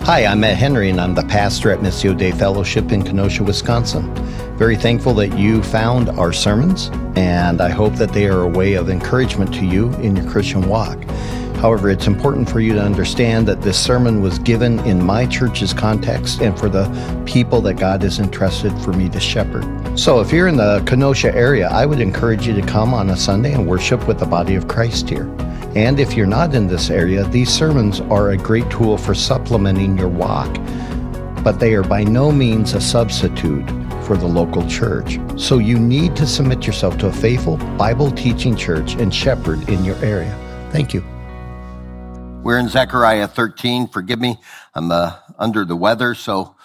Hi, I'm Matt Henry, and I'm the pastor at Missio Dei Fellowship in Kenosha, Wisconsin. Very thankful that you found our sermons, and I hope that they are a way of encouragement to you in your Christian walk. However, it's important for you to understand that this sermon was given in my church's context and for the people that God has entrusted for me to shepherd. So if you're in the Kenosha area, I would encourage you to come on a Sunday and worship with the body of Christ here. And if you're not in this area, these sermons are a great tool for supplementing your walk, but they are by no means a substitute for the local church. So you need to submit yourself to a faithful, Bible-teaching church and shepherd in your area. Thank you. We're in Zechariah 13. Forgive me, I'm under the weather, so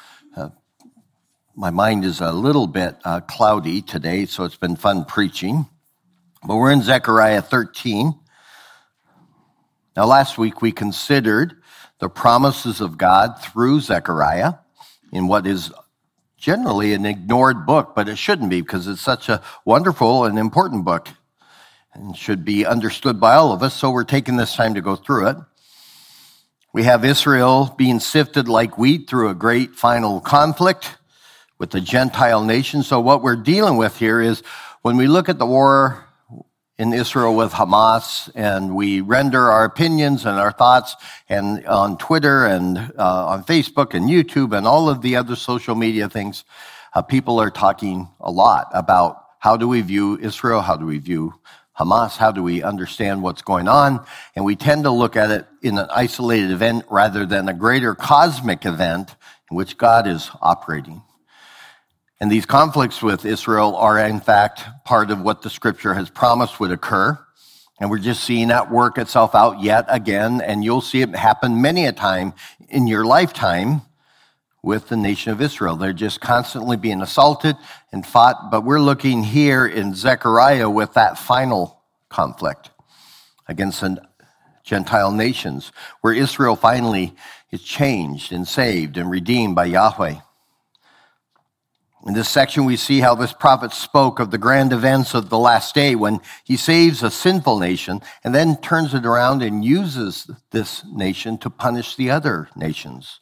my mind is a little bit cloudy today, so it's been fun preaching. But we're in Zechariah 13. Now, last week we considered the promises of God through Zechariah in what is generally an ignored book, but it shouldn't be because it's such a wonderful and important book and should be understood by all of us, so we're taking this time to go through it. We have Israel being sifted like wheat through a great final conflict with the Gentile nation. So what we're dealing with here is when we look at the war in Israel with Hamas, and we render our opinions and our thoughts and on Twitter and on Facebook and YouTube and all of the other social media things, people are talking a lot about how do we view Israel, how do we view Hamas, how do we understand what's going on, and we tend to look at it in an isolated event rather than a greater cosmic event in which God is operating. And these conflicts with Israel are, in fact, part of what the scripture has promised would occur. And we're just seeing that work itself out yet again. And you'll see it happen many a time in your lifetime with the nation of Israel. They're just constantly being assaulted and fought. But we're looking here in Zechariah with that final conflict against the Gentile nations, where Israel finally is changed and saved and redeemed by Yahweh. In this section, we see how this prophet spoke of the grand events of the last day when he saves a sinful nation and then turns it around and uses this nation to punish the other nations.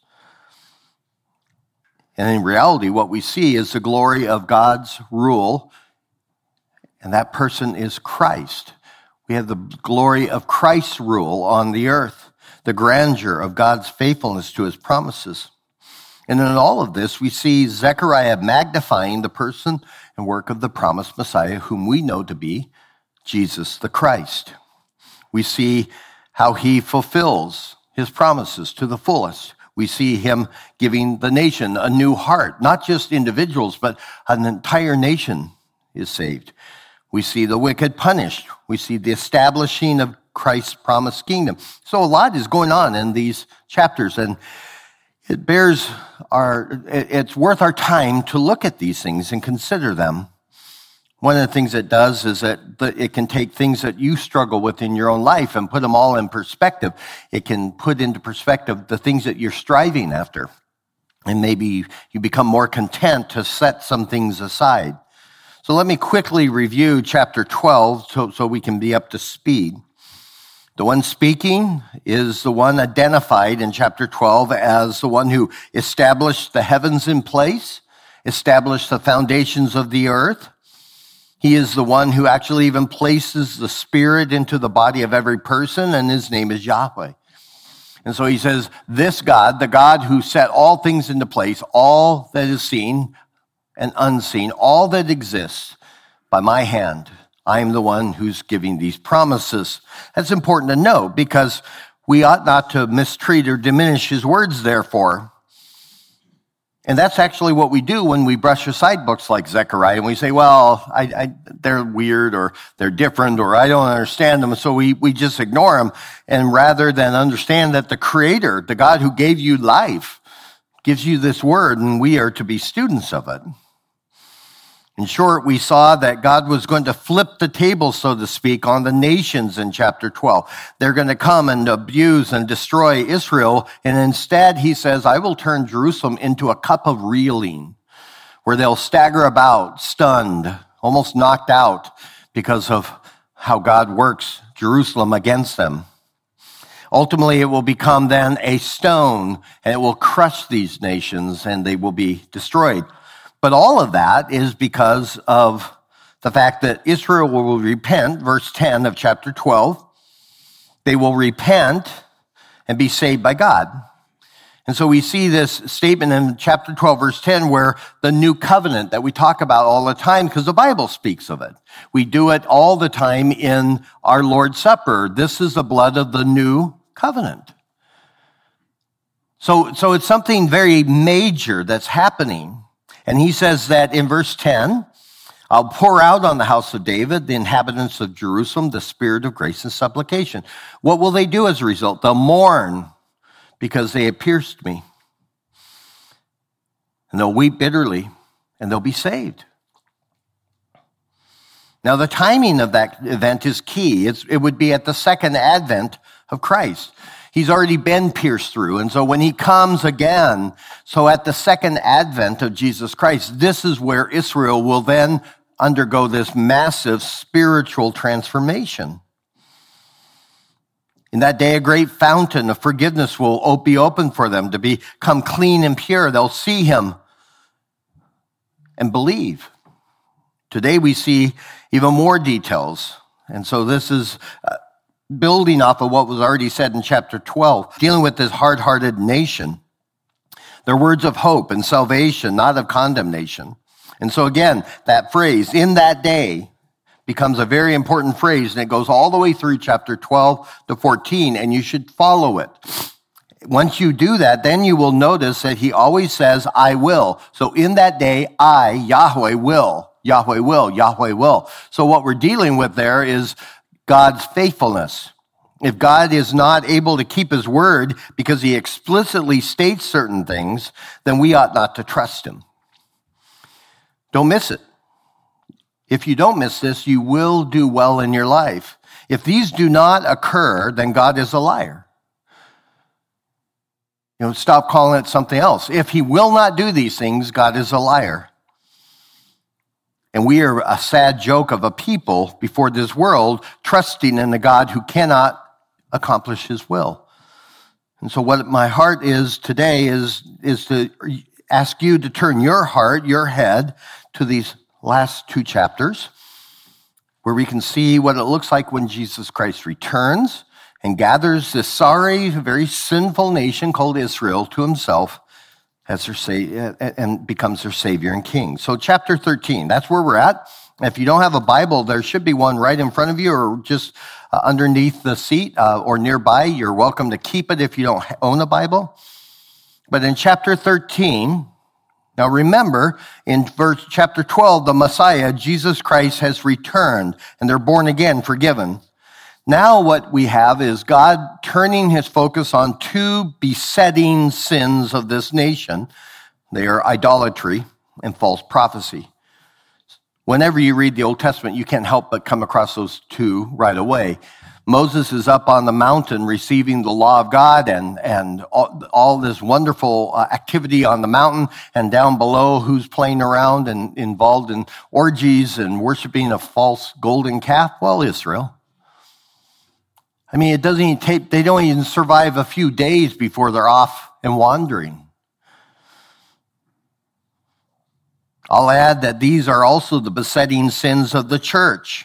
And in reality, what we see is the glory of God's rule, and that person is Christ. We have the glory of Christ's rule on the earth, the grandeur of God's faithfulness to his promises. And in all of this, we see Zechariah magnifying the person and work of the promised Messiah, whom we know to be Jesus the Christ. We see how he fulfills his promises to the fullest. We see him giving the nation a new heart, not just individuals, but an entire nation is saved. We see the wicked punished. We see the establishing of Christ's promised kingdom. So a lot is going on in these chapters, and it's worth our time to look at these things and consider them. One of the things it does is that it can take things that you struggle with in your own life and put them all in perspective. It can put into perspective the things that you're striving after. And maybe you become more content to set some things aside. So let me quickly review chapter 12 so we can be up to speed. The one speaking is the one identified in chapter 12 as the one who established the heavens in place, established the foundations of the earth. He is the one who actually even places the spirit into the body of every person, and his name is Yahweh. And so he says, this God, the God who set all things into place, all that is seen and unseen, all that exists by my hand, I am the one who's giving these promises. That's important to know because we ought not to mistreat or diminish his words, therefore. And that's actually what we do when we brush aside books like Zechariah and we say, well, they're weird or they're different or I don't understand them. So we just ignore them. And rather than understand that the Creator, the God who gave you life, gives you this word and we are to be students of it. In short, we saw that God was going to flip the table, so to speak, on the nations in chapter 12. They're going to come and abuse and destroy Israel. And instead, he says, I will turn Jerusalem into a cup of reeling, where they'll stagger about, stunned, almost knocked out because of how God works Jerusalem against them. Ultimately, it will become then a stone, and it will crush these nations, and they will be destroyed. But all of that is because of the fact that Israel will repent, verse 10 of chapter 12. They will repent and be saved by God. And so we see this statement in chapter 12, verse 10, where the new covenant that we talk about all the time, because the Bible speaks of it. We do it all the time in our Lord's Supper. This is the blood of the new covenant. So it's something very major that's happening. And he says that in verse 10, I'll pour out on the house of David, the inhabitants of Jerusalem, the spirit of grace and supplication. What will they do as a result? They'll mourn because they have pierced me. And they'll weep bitterly, and they'll be saved. Now, the timing of that event is key. It would be at the second advent of Christ. He's already been pierced through, and so when he comes again, so at the second advent of Jesus Christ, this is where Israel will then undergo this massive spiritual transformation. In that day, a great fountain of forgiveness will be opened for them to become clean and pure. They'll see him and believe. Today, we see even more details. And so this is building off of what was already said in chapter 12, dealing with this hard-hearted nation. They're words of hope and salvation, not of condemnation. And so again, that phrase, in that day, becomes a very important phrase, and it goes all the way through chapter 12 to 14, and you should follow it. Once you do that, then you will notice that he always says, I will. So in that day, I, Yahweh, will. Yahweh will. Yahweh will. So what we're dealing with there is God's faithfulness. If God is not able to keep his word because he explicitly states certain things, then we ought not to trust him. Don't miss it. If you don't miss this, you will do well in your life. If these do not occur, then God is a liar. Stop calling it something else. If he will not do these things, God is a liar. And we are a sad joke of a people before this world trusting in a God who cannot accomplish his will. And so what my heart is today is to ask you to turn your heart, your head, to these last two chapters, where we can see what it looks like when Jesus Christ returns and gathers this sorry, very sinful nation called Israel to himself as their savior, and becomes their Savior and King. So chapter 13, that's where we're at. If you don't have a Bible, there should be one right in front of you or just underneath the seat or nearby. You're welcome to keep it if you don't own a Bible. But in chapter 13, now remember, in chapter 12, the Messiah, Jesus Christ, has returned, and they're born again, forgiven. Now what we have is God turning his focus on two besetting sins of this nation. They are idolatry and false prophecy. Whenever you read the Old Testament, you can't help but come across those two right away. Moses is up on the mountain receiving the law of God and all this wonderful activity on the mountain, and down below who's playing around and involved in orgies and worshiping a false golden calf? Well, Israel. I mean, they don't even survive a few days before they're off and wandering. I'll add that these are also the besetting sins of the church.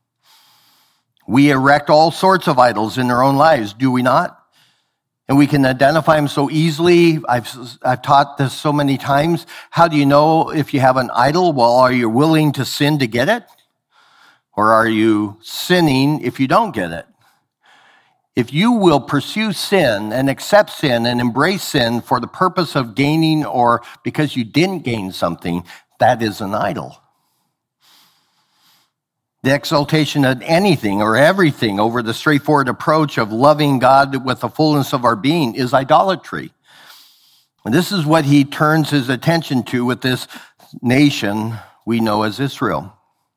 We erect all sorts of idols in our own lives, do we not? And we can identify them so easily. I've taught this so many times. How do you know if you have an idol? Well, are you willing to sin to get it? Or are you sinning if you don't get it? If you will pursue sin and accept sin and embrace sin for the purpose of gaining or because you didn't gain something, that is an idol. The exaltation of anything or everything over the straightforward approach of loving God with the fullness of our being is idolatry. And this is what he turns his attention to with this nation we know as Israel.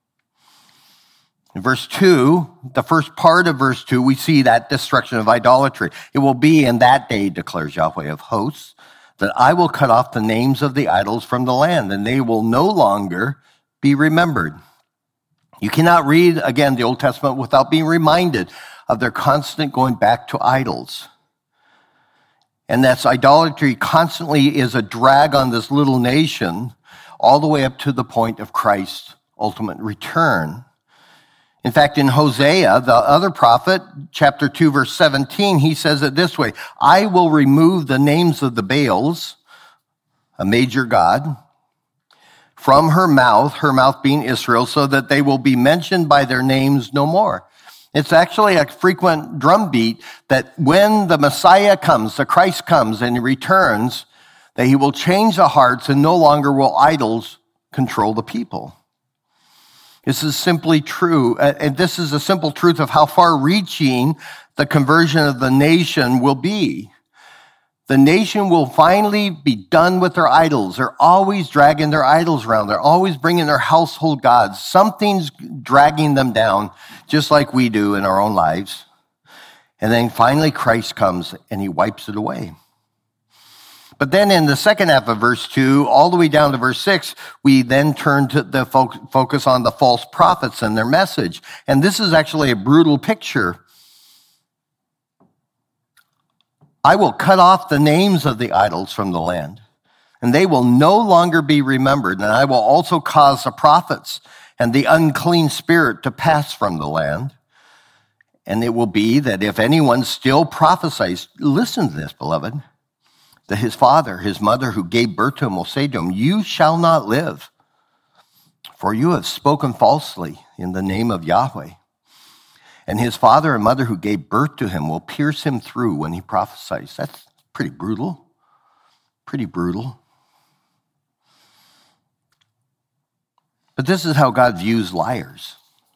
In verse 2, the first part of verse 2, we see that destruction of idolatry. It will be in that day, declares Yahweh of hosts, that I will cut off the names of the idols from the land, and they will no longer be remembered. You cannot read, again, the Old Testament without being reminded of their constant going back to idols. And that's idolatry constantly is a drag on this little nation all the way up to the point of Christ's ultimate return. In fact, in Hosea, the other prophet, chapter 2, verse 17, he says it this way, I will remove the names of the Baals, a major god, from her mouth being Israel, so that they will be mentioned by their names no more. It's actually a frequent drumbeat that when the Messiah comes, the Christ comes and he returns, that he will change the hearts and no longer will idols control the people. This is simply true, and this is a simple truth of how far-reaching the conversion of the nation will be. The nation will finally be done with their idols. They're always dragging their idols around. They're always bringing their household gods. Something's dragging them down, just like we do in our own lives. And then finally Christ comes and he wipes it away. But then in the second half of verse 2, all the way down to verse 6, we then turn to the focus on the false prophets and their message. And this is actually a brutal picture. I will cut off the names of the idols from the land, and they will no longer be remembered. And I will also cause the prophets and the unclean spirit to pass from the land. And it will be that if anyone still prophesies, listen to this, beloved, that his father, his mother who gave birth to him will say to him, you shall not live, for you have spoken falsely in the name of Yahweh. And his father and mother who gave birth to him will pierce him through when he prophesies. That's pretty brutal. Pretty brutal. But this is how God views liars,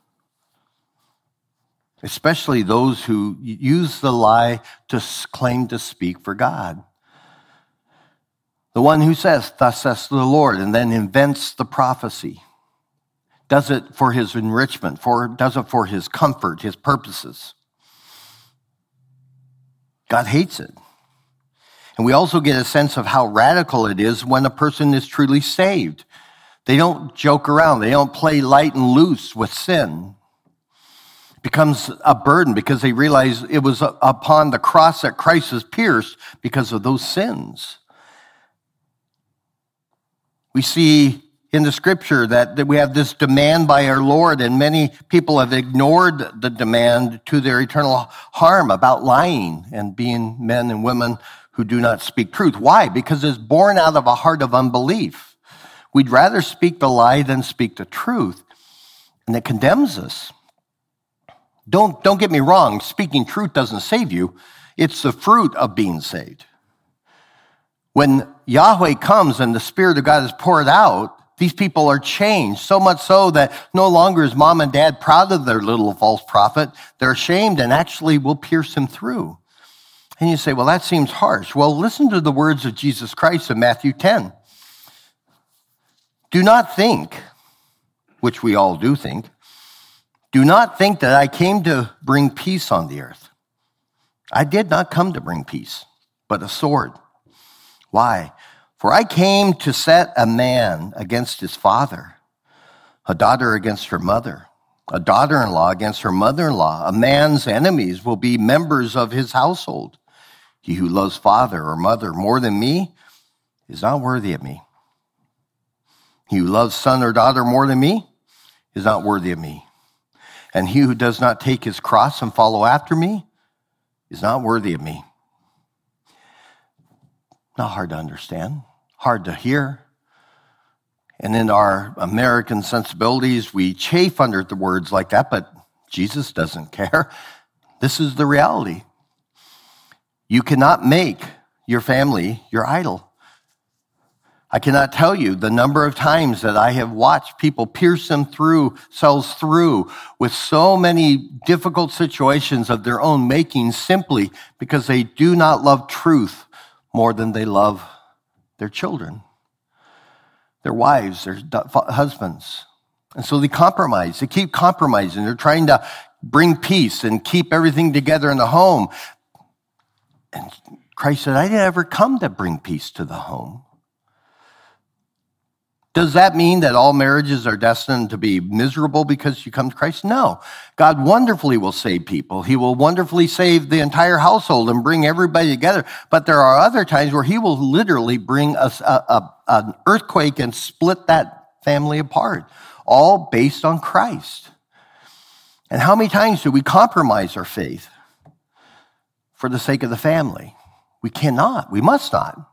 especially those who use the lie to claim to speak for God. The one who says, thus says the Lord, and then invents the prophecy. Does it for his enrichment, does it for his comfort, his purposes. God hates it. And we also get a sense of how radical it is when a person is truly saved. They don't joke around. They don't play light and loose with sin. It becomes a burden because they realize it was upon the cross that Christ was pierced because of those sins. We see in the scripture that we have this demand by our Lord, and many people have ignored the demand to their eternal harm about lying and being men and women who do not speak truth. Why? Because it's born out of a heart of unbelief. We'd rather speak the lie than speak the truth, and it condemns us. Don't get me wrong, speaking truth doesn't save you. It's the fruit of being saved. When Yahweh comes and the Spirit of God is poured out, these people are changed, so much so that no longer is mom and dad proud of their little false prophet. They're ashamed and actually will pierce him through. And you say, well, that seems harsh. Well, listen to the words of Jesus Christ in Matthew 10. Do not think, which we all do think, do not think that I came to bring peace on the earth. I did not come to bring peace, but a sword. Why? For I came to set a man against his father, a daughter against her mother, a daughter-in-law against her mother-in-law. A man's enemies will be members of his household. He who loves father or mother more than me is not worthy of me. He who loves son or daughter more than me is not worthy of me. And he who does not take his cross and follow after me is not worthy of me. Not hard to understand. Hard to hear. And in our American sensibilities, we chafe under the words like that, but Jesus doesn't care. This is the reality. You cannot make your family your idol. I cannot tell you the number of times that I have watched people pierce themselves through with so many difficult situations of their own making simply because they do not love truth more than they love their children, their wives, their husbands. And so they compromise. They keep compromising. They're trying to bring peace and keep everything together in the home. And Christ said, I didn't ever come to bring peace to the home. Does that mean that all marriages are destined to be miserable because you come to Christ? No. God wonderfully will save people. He will wonderfully save the entire household and bring everybody together. But there are other times where he will literally bring us an earthquake and split that family apart, all based on Christ. And how many times do we compromise our faith for the sake of the family? We cannot. We must not.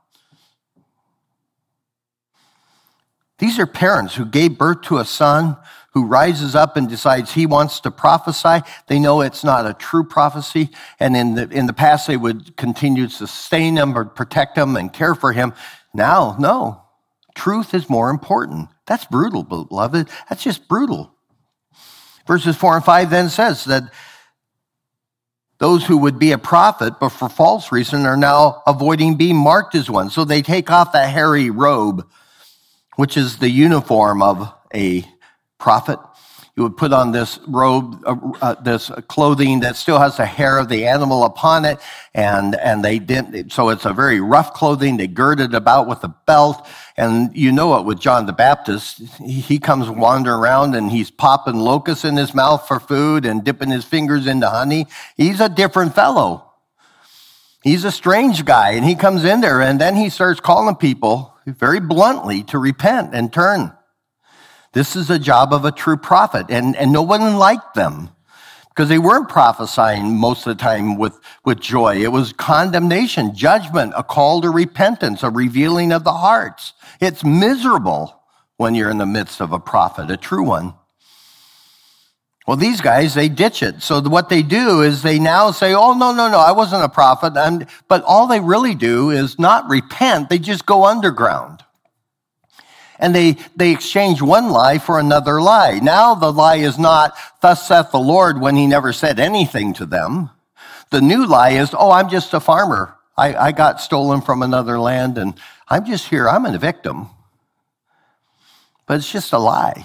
These are parents who gave birth to a son who rises up and decides he wants to prophesy. They know it's not a true prophecy. And in the past, they would continue to sustain him or protect him and care for him. Now, no. Truth is more important. That's brutal, beloved. That's just brutal. Verses 4 and 5 then says that those who would be a prophet, but for false reason, are now avoiding being marked as one. So they take off that hairy robe, which is the uniform of a prophet. You would put on this robe, this clothing that still has the hair of the animal upon it, and they didn't. So it's a very rough clothing. They gird it about with a belt, and you know it with John the Baptist. He comes wandering around and he's popping locusts in his mouth for food and dipping his fingers into honey. He's a different fellow. He's a strange guy, and he comes in there, and then he starts calling people very bluntly to repent and turn. This is the job of a true prophet, and no one liked them because they weren't prophesying most of the time with joy. It was condemnation, judgment, a call to repentance, a revealing of the hearts. It's miserable when you're in the midst of a prophet, a true one. Well, these guys, they ditch it. So what they do is they now say, oh, no, I wasn't a prophet. But all they really do is not repent. They just go underground. And they exchange one lie for another lie. Now the lie is not, thus saith the Lord, when he never said anything to them. The new lie is, oh, I'm just a farmer. I got stolen from another land, and I'm just here. I'm a victim. But it's just a lie.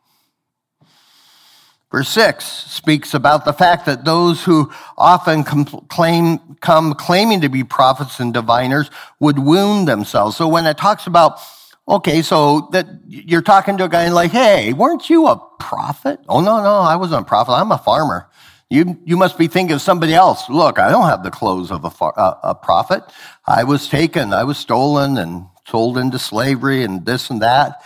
Verse 6 speaks about the fact that those who often come claiming to be prophets and diviners would wound themselves. So when it talks about, okay, so that you're talking to a guy like, hey, weren't you a prophet? Oh, no, I wasn't a prophet. I'm a farmer. You must be thinking of somebody else. Look, I don't have the clothes of a prophet. I was taken, I was stolen and sold into slavery and this and that.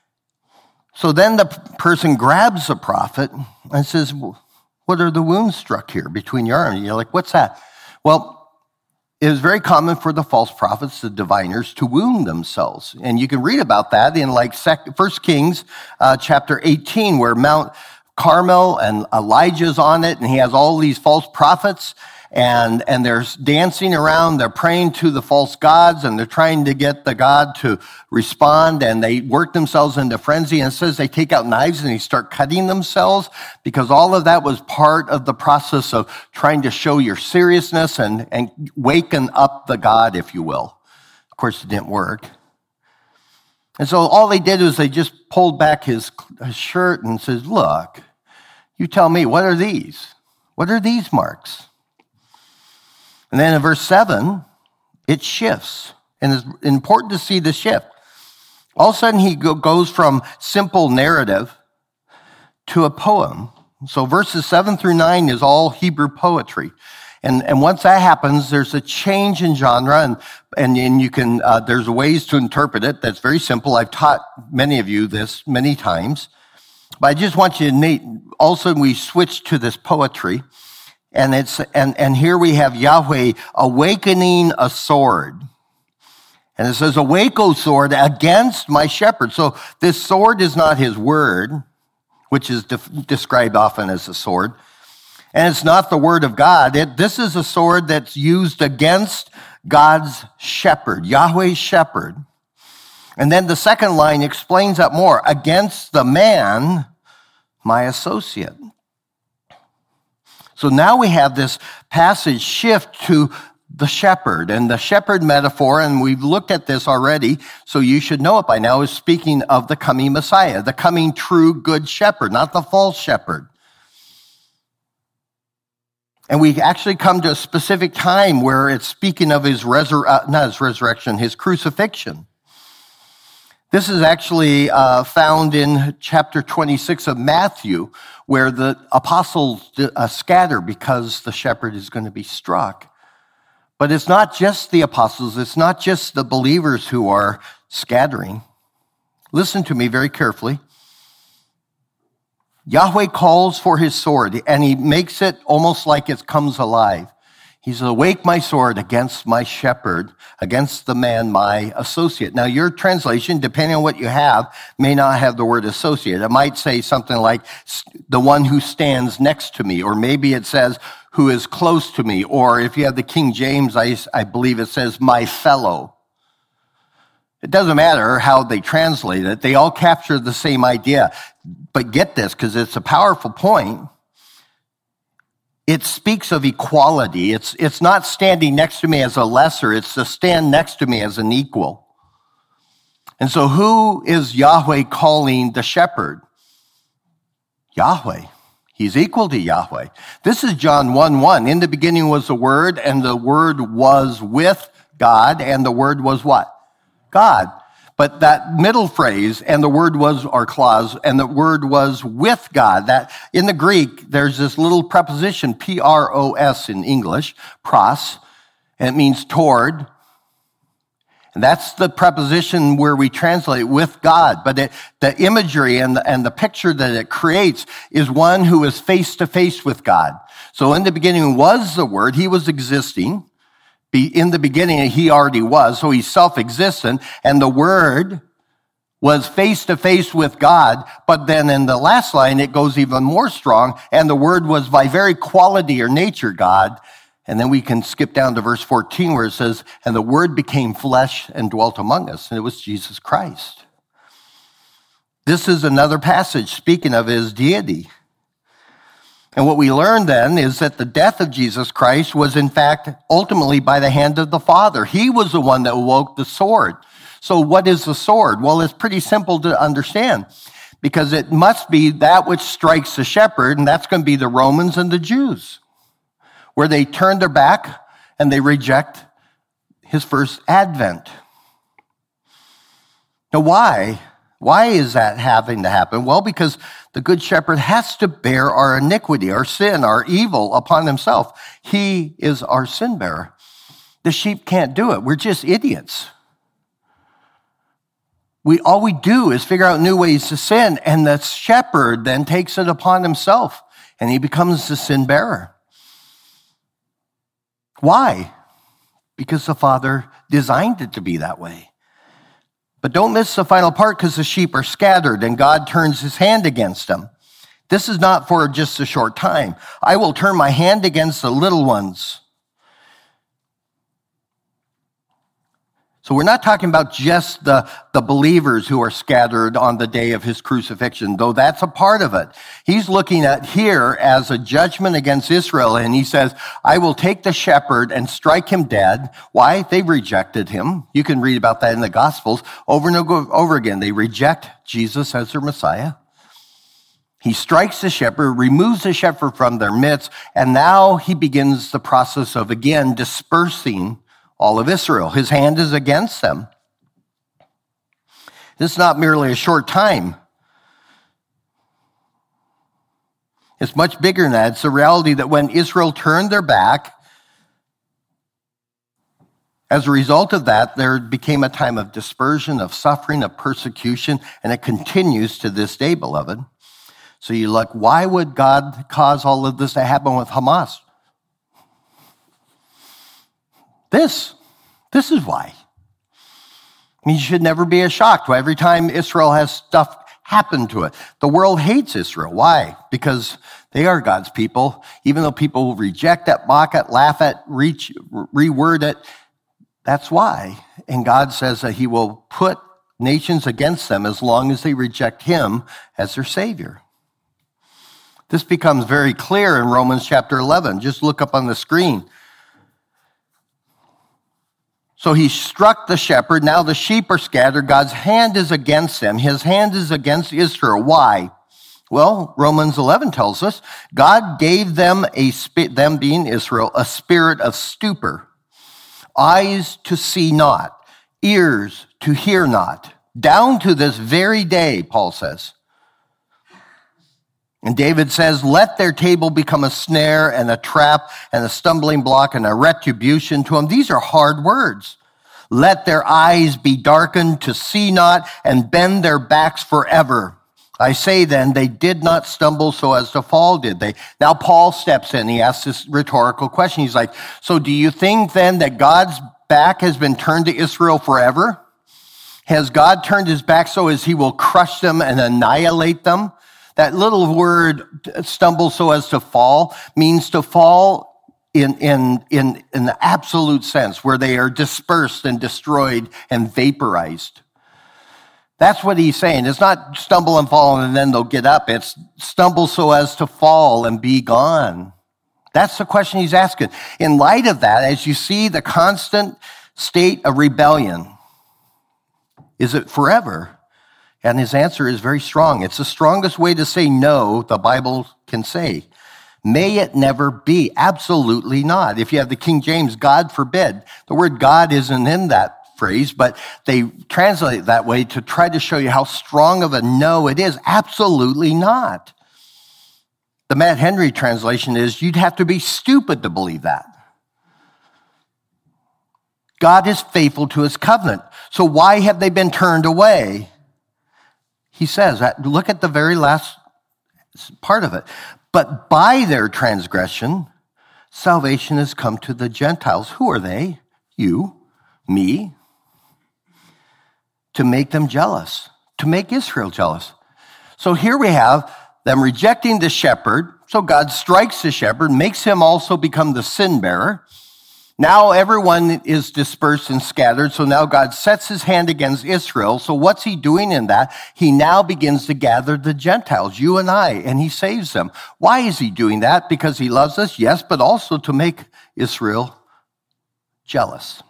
So then the person grabs the prophet and says, what are the wounds struck here between your arms? You're like, what's that? Well, it was very common for the false prophets, the diviners, to wound themselves. And you can read about that in like 1 Kings chapter 18, where Mount Carmel and Elijah's on it, and he has all these false prophets, and they're dancing around, they're praying to the false gods, and they're trying to get the God to respond, and they work themselves into frenzy. And it says they take out knives and they start cutting themselves, because all of that was part of the process of trying to show your seriousness and waken up the God, if you will. Of course, it didn't work. And so all they did was they just pulled back his shirt and says, look, you tell me, what are these? What are these marks? And then in verse 7, it shifts. And it's important to see the shift. All of a sudden, he goes from simple narrative to a poem. So verses 7 through 9 is all Hebrew poetry. And once that happens, there's a change in genre, and you can, there's ways to interpret it that's very simple. I've taught many of you this many times. But I just want you to, all of a sudden we switch to this poetry. And here we have Yahweh awakening a sword. And it says, awake, O sword, against my shepherd. So this sword is not his word, which is described often as a sword. And it's not the word of God. This is a sword that's used against God's shepherd, Yahweh's shepherd. And then the second line explains that more. Against the man, my associate. So now we have this passage shift to the shepherd, and the shepherd metaphor, and we've looked at this already, so you should know it by now, is speaking of the coming Messiah, the coming true good shepherd, not the false shepherd. And we actually come to a specific time where it's speaking of his his crucifixion. This is actually found in chapter 26 of Matthew, where the apostles scatter because the shepherd is going to be struck. But it's not just the apostles, it's not just the believers who are scattering. Listen to me very carefully. Yahweh calls for his sword, and he makes it almost like it comes alive. He says, awake my sword against my shepherd, against the man, my associate. Now, your translation, depending on what you have, may not have the word associate. It might say something like the one who stands next to me, or maybe it says who is close to me, or if you have the King James, I believe it says my fellow. It doesn't matter how they translate it. They all capture the same idea. But get this, because it's a powerful point. It speaks of equality. It's not standing next to me as a lesser. It's to stand next to me as an equal. And so who is Yahweh calling the shepherd? Yahweh. He's equal to Yahweh. This is John 1:1. In the beginning was the Word, and the Word was with God, and the Word was what? God. But that middle phrase, and the word was, or clause, and the word was with God, that in the Greek, there's this little preposition, P-R-O-S in English, pros, and it means toward. And that's the preposition where we translate with God. But the imagery and the picture that it creates is one who is face to face with God. So in the beginning was the Word, he was existing. In the beginning, he already was, so he's self-existent, and the Word was face-to-face with God, but then in the last line, it goes even more strong, and the Word was by very quality or nature God, and then we can skip down to verse 14 where it says, and the Word became flesh and dwelt among us, and it was Jesus Christ. This is another passage speaking of his deity. And what we learn then is that the death of Jesus Christ was in fact ultimately by the hand of the Father. He was the one that awoke the sword. So what is the sword? Well, it's pretty simple to understand because it must be that which strikes the shepherd, and that's going to be the Romans and the Jews, where they turn their back and they reject his first advent. Now, why? Why is that having to happen? Well, because the good shepherd has to bear our iniquity, our sin, our evil upon himself. He is our sin bearer. The sheep can't do it. We're just idiots. All we do is figure out new ways to sin, and the shepherd then takes it upon himself, and he becomes the sin bearer. Why? Because the Father designed it to be that way. But don't miss the final part because the sheep are scattered and God turns his hand against them. This is not for just a short time. I will turn my hand against the little ones. So we're not talking about just the believers who are scattered on the day of his crucifixion, though that's a part of it. He's looking at here as a judgment against Israel, and he says, I will take the shepherd and strike him dead. Why? They rejected him. You can read about that in the Gospels over and over again. They reject Jesus as their Messiah. He strikes the shepherd, removes the shepherd from their midst, and now he begins the process of, again, dispersing all of Israel. His hand is against them. This is not merely a short time. It's much bigger than that. It's the reality that when Israel turned their back, as a result of that, there became a time of dispersion, of suffering, of persecution, and it continues to this day, beloved. So you look, why would God cause all of this to happen with Hamas? This is why. I mean, you should never be shocked every time Israel has stuff happen to it. The world hates Israel. Why? Because they are God's people. Even though people reject it, mock it, laugh at, reword it, that's why. And God says that he will put nations against them as long as they reject him as their Savior. This becomes very clear in Romans chapter 11. Just look up on the screen. So he struck the shepherd. Now the sheep are scattered. God's hand is against them. His hand is against Israel. Why? Well, Romans 11 tells us God gave them, them being Israel, a spirit of stupor, eyes to see not, ears to hear not. down to this very day, Paul says. And David says, let their table become a snare and a trap and a stumbling block and a retribution to them. These are hard words. Let their eyes be darkened to see not and bend their backs forever. I say then, they did not stumble so as to fall, did they? Now Paul steps in. He asks this rhetorical question. He's like, so do you think then that God's back has been turned to Israel forever? Has God turned his back so as he will crush them and annihilate them? That little word, stumble so as to fall, means to fall in the absolute sense, where they are dispersed and destroyed and vaporized. That's what he's saying. It's not stumble and fall and then they'll get up. It's stumble so as to fall and be gone. That's the question he's asking. In light of that, as you see the constant state of rebellion, is it forever? And his answer is very strong. It's the strongest way to say no the Bible can say. May it never be. Absolutely not. If you have the King James, God forbid. The word God isn't in that phrase, but they translate it that way to try to show you how strong of a no it is. Absolutely not. The Matt Henry translation is, you'd have to be stupid to believe that. God is faithful to his covenant. So why have they been turned away? He says, look at the very last part of it. But by their transgression, salvation has come to the Gentiles. Who are they? You, me. To make them jealous, to make Israel jealous. So here we have them rejecting the shepherd. So God strikes the shepherd, makes him also become the sin bearer. Now everyone is dispersed and scattered. So now God sets his hand against Israel. So what's he doing in that? He now begins to gather the Gentiles, you and I, and he saves them. Why is he doing that? Because he loves us, yes, but also to make Israel jealous.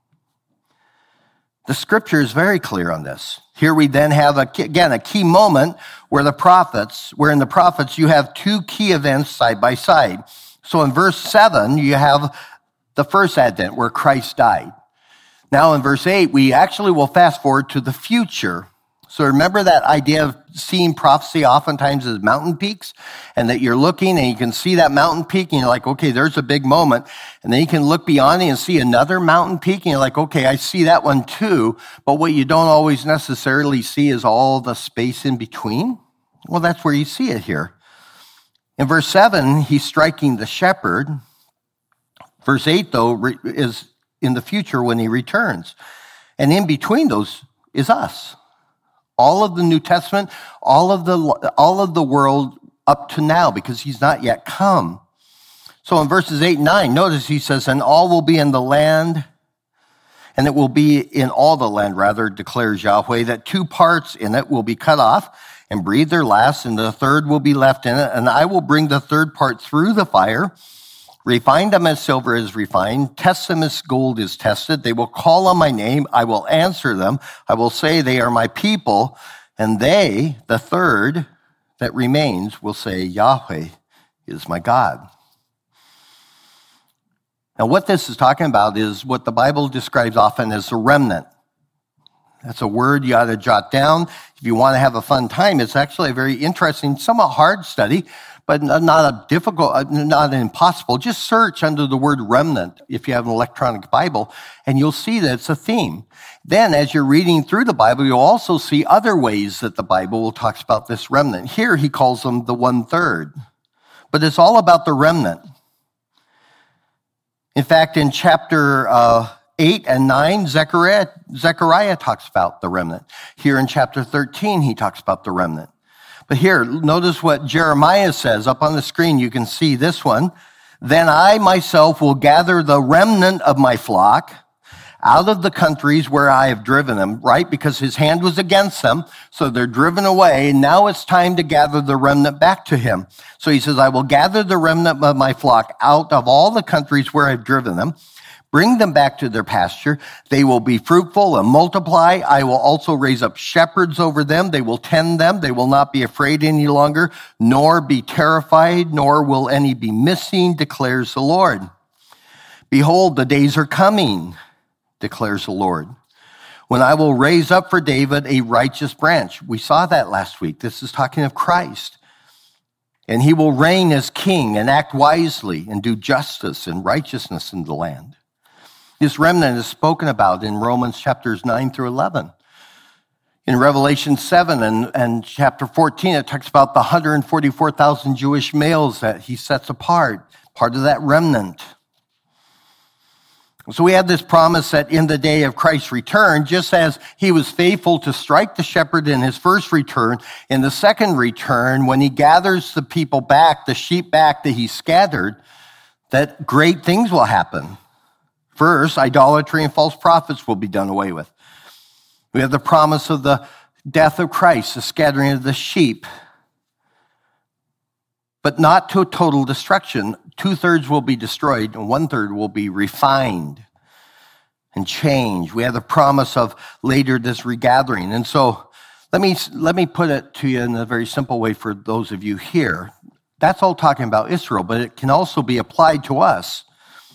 The scripture is very clear on this. Here we then have, a key moment where in the prophets you have two key events side by side. So in verse 7, you have the first advent where Christ died. Now in verse 8, we actually will fast forward to the future. So remember that idea of seeing prophecy oftentimes as mountain peaks, and that you're looking and you can see that mountain peak and you're like, okay, there's a big moment. And then you can look beyond it and see another mountain peak and you're like, okay, I see that one too. But what you don't always necessarily see is all the space in between. Well, that's where you see it here. In verse 7, he's striking the shepherd. Verse 8, though, is in the future when he returns. And in between those is us. All of the New Testament, all of the world up to now, because he's not yet come. So in verses 8 and 9, notice he says, and all will be in the land, and it will be in all the land, rather, declares Yahweh, that two parts in it will be cut off and breathe their last, and the third will be left in it, and I will bring the third part through the fire, refine them as silver is refined, test them as gold is tested. They will call on my name. I will answer them. I will say they are my people. And they, the third that remains, will say Yahweh is my God. Now what this is talking about is what the Bible describes often as the remnant. That's a word you ought to jot down. If you want to have a fun time, it's actually a very interesting, somewhat hard study, but not a difficult, not an impossible. Just search under the word remnant if you have an electronic Bible, and you'll see that it's a theme. Then as you're reading through the Bible, you'll also see other ways that the Bible talks about this remnant. Here he calls them the 1/3, but it's all about the remnant. In fact, in chapter 8 and 9, Zechariah talks about the remnant. Here in chapter 13, he talks about the remnant. But here, notice what Jeremiah says. Up on the screen, you can see this one. Then I myself will gather the remnant of my flock out of the countries where I have driven them, right? Because his hand was against them, so they're driven away. Now it's time to gather the remnant back to him. So he says, I will gather the remnant of my flock out of all the countries where I've driven them, bring them back to their pasture. They will be fruitful and multiply. I will also raise up shepherds over them. They will tend them. They will not be afraid any longer, nor be terrified, nor will any be missing, declares the Lord. Behold, the days are coming, declares the Lord, when I will raise up for David a righteous branch. We saw that last week. This is talking of Christ. And he will reign as king and act wisely and do justice and righteousness in the land. This remnant is spoken about in Romans chapters 9 through 11. In Revelation 7 and chapter 14, it talks about the 144,000 Jewish males that he sets apart, part of that remnant. So we have this promise that in the day of Christ's return, just as he was faithful to strike the shepherd in his first return, in the second return, when he gathers the people back, the sheep back that he scattered, that great things will happen. First, idolatry and false prophets will be done away with. We have the promise of the death of Christ, the scattering of the sheep, but not to a total destruction. 2/3 will be destroyed and 1/3 will be refined and changed. We have the promise of later this regathering. And so let me put it to you in a very simple way for those of you here. That's all talking about Israel, but it can also be applied to us.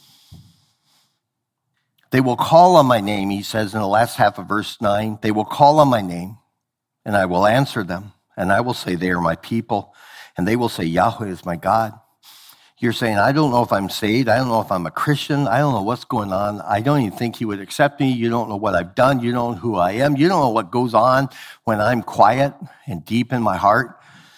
They will call on my name, he says in the last half of verse 9. They will call on my name, and I will answer them. And I will say, they are my people. And they will say, Yahweh is my God. You're saying, I don't know if I'm saved. I don't know if I'm a Christian. I don't know what's going on. I don't even think he would accept me. You don't know what I've done. You don't know who I am. You don't know what goes on when I'm quiet and deep in my heart.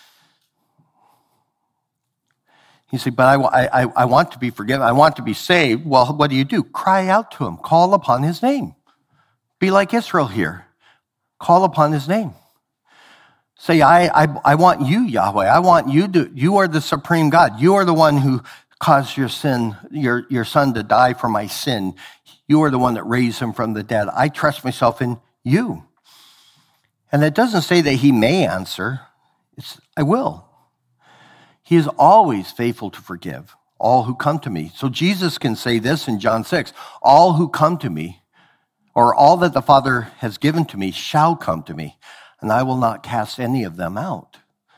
You say, but I want to be forgiven. I want to be saved. Well, what do? Cry out to him. Call upon his name. Be like Israel here. Call upon his name. Say, I want you, Yahweh. I want you are the supreme God. You are the one who caused your son to die for my sin. You are the one that raised him from the dead. I trust myself in you. And it doesn't say that he may answer. It's, I will. He is always faithful to forgive all who come to me. So Jesus can say this in John 6, all who come to me, or all that the Father has given to me shall come to me, and I will not cast any of them out.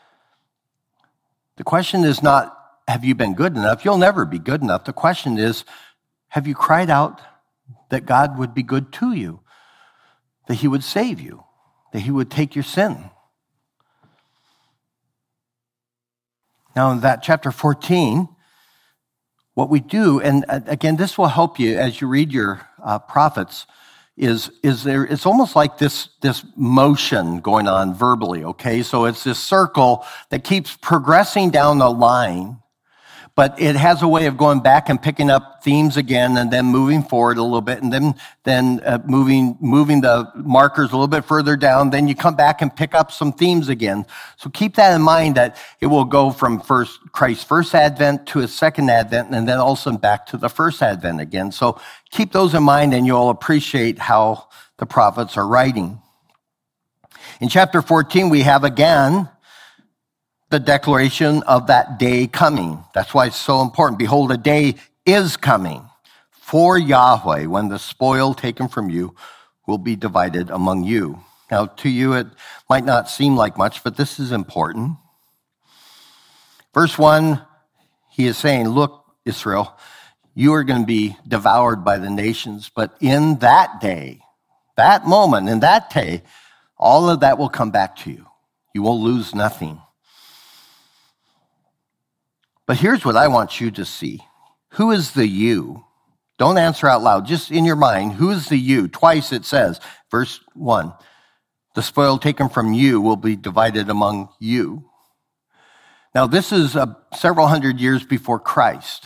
The question is not, have you been good enough? You'll never be good enough. The question is, have you cried out that God would be good to you, that he would save you, that he would take your sin? Now, in that chapter 14, what we do, and again, this will help you as you read your prophets, is there? It's almost like this motion going on verbally. Okay, so it's this circle that keeps progressing down the line, but it has a way of going back and picking up themes again, and then moving forward a little bit, and then moving the markers a little bit further down. Then you come back and pick up some themes again. So keep that in mind, that it will go from Christ's first advent to his second advent, and then also back to the first advent again. So keep those in mind, and you'll appreciate how the prophets are writing. In chapter 14, we have again the declaration of that day coming. That's why it's so important. Behold, a day is coming for Yahweh when the spoil taken from you will be divided among you. Now, to you, it might not seem like much, but this is important. Verse 1, he is saying, look, Israel, you are going to be devoured by the nations, but in that day, that moment, in that day, all of that will come back to you. You will lose nothing. But here's what I want you to see. Who is the you? Don't answer out loud. Just in your mind, who is the you? Twice it says, verse 1, the spoil taken from you will be divided among you. Now, this is several hundred years before Christ.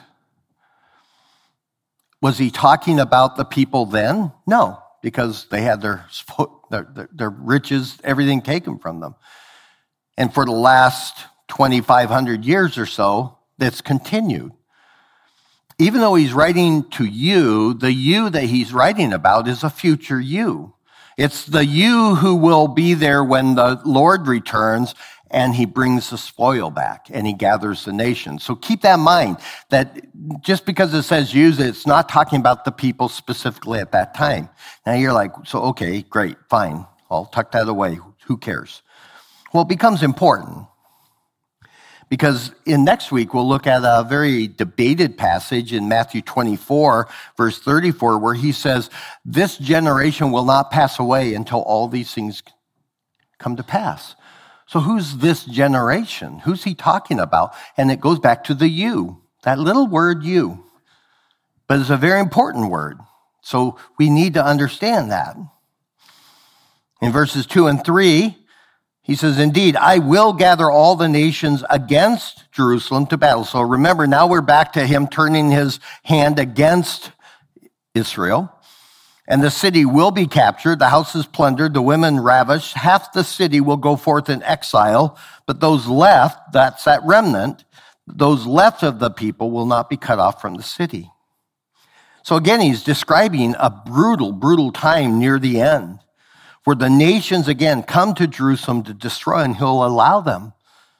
Was he talking about the people then? No, because they had their riches, everything taken from them. And for the last 2,500 years or so, that's continued. Even though he's writing to you, the you that he's writing about is a future you. It's the you who will be there when the Lord returns and he brings the spoil back and he gathers the nations. So keep that in mind, that just because it says you, it's not talking about the people specifically at that time. Now you're like, so okay, great, fine. I'll tuck that away. Who cares? Well, it becomes important. Because in next week, we'll look at a very debated passage in Matthew 24, verse 34, where he says, this generation will not pass away until all these things come to pass. So who's this generation? Who's he talking about? And it goes back to the you, that little word you. But it's a very important word. So we need to understand that. In verses 2 and 3, he says, indeed, I will gather all the nations against Jerusalem to battle. So remember, now we're back to him turning his hand against Israel. And the city will be captured, the houses plundered, the women ravished. Half the city will go forth in exile, but those left, that's that remnant, those left of the people will not be cut off from the city. So again, he's describing a brutal, brutal time near the end, where the nations again come to Jerusalem to destroy, and he'll allow them.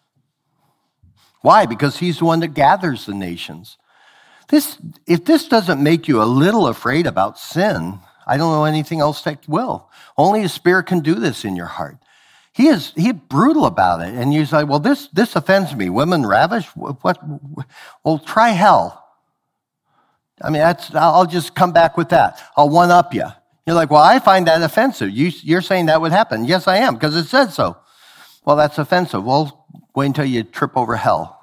Why? Because he's the one that gathers the nations. If this doesn't make you a little afraid about sin, I don't know anything else that will. Only the Spirit can do this in your heart. He is brutal about it. And you say, well, this offends me. Women ravish? What? Well, try hell. I mean, I'll just come back with that. I'll one-up you. You're like, well, I find that offensive. You're saying that would happen. Yes, I am, because it said so. Well, that's offensive. Well, wait until you trip over hell.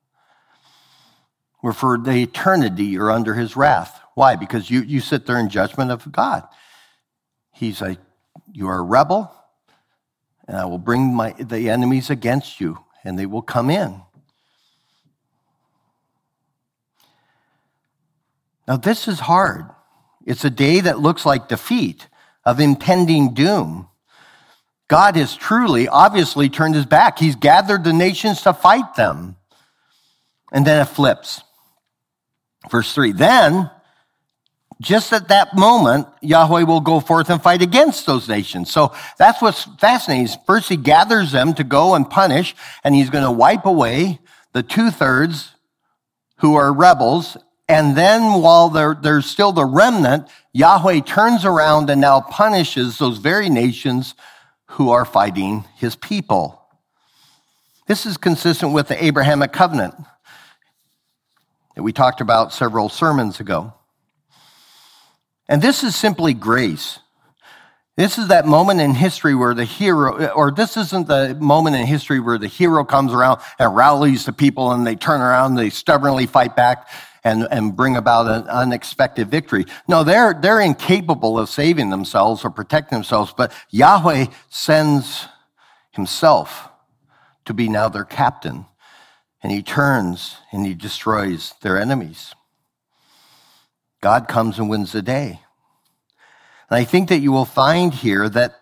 Where for the eternity you're under his wrath. Why? Because you sit there in judgment of God. He's like, you are a rebel, and I will bring the enemies against you, and they will come in. Now, this is hard. It's a day that looks like defeat, of impending doom. God has truly, obviously turned his back. He's gathered the nations to fight them. And then it flips. Verse 3, then, just at that moment, Yahweh will go forth and fight against those nations. So that's what's fascinating. First, he gathers them to go and punish, and he's going to wipe away the 2/3 who are rebels. And then while there's still the remnant, Yahweh turns around and now punishes those very nations who are fighting his people. This is consistent with the Abrahamic covenant that we talked about several sermons ago. And this is simply grace. This is that moment in history where the hero, or this isn't the moment in history where the hero comes around and rallies the people and they turn around and they stubbornly fight back and bring about an unexpected victory. No, they're incapable of saving themselves or protecting themselves, but Yahweh sends himself to be now their captain, and he turns and he destroys their enemies. God comes and wins the day. And I think that you will find here that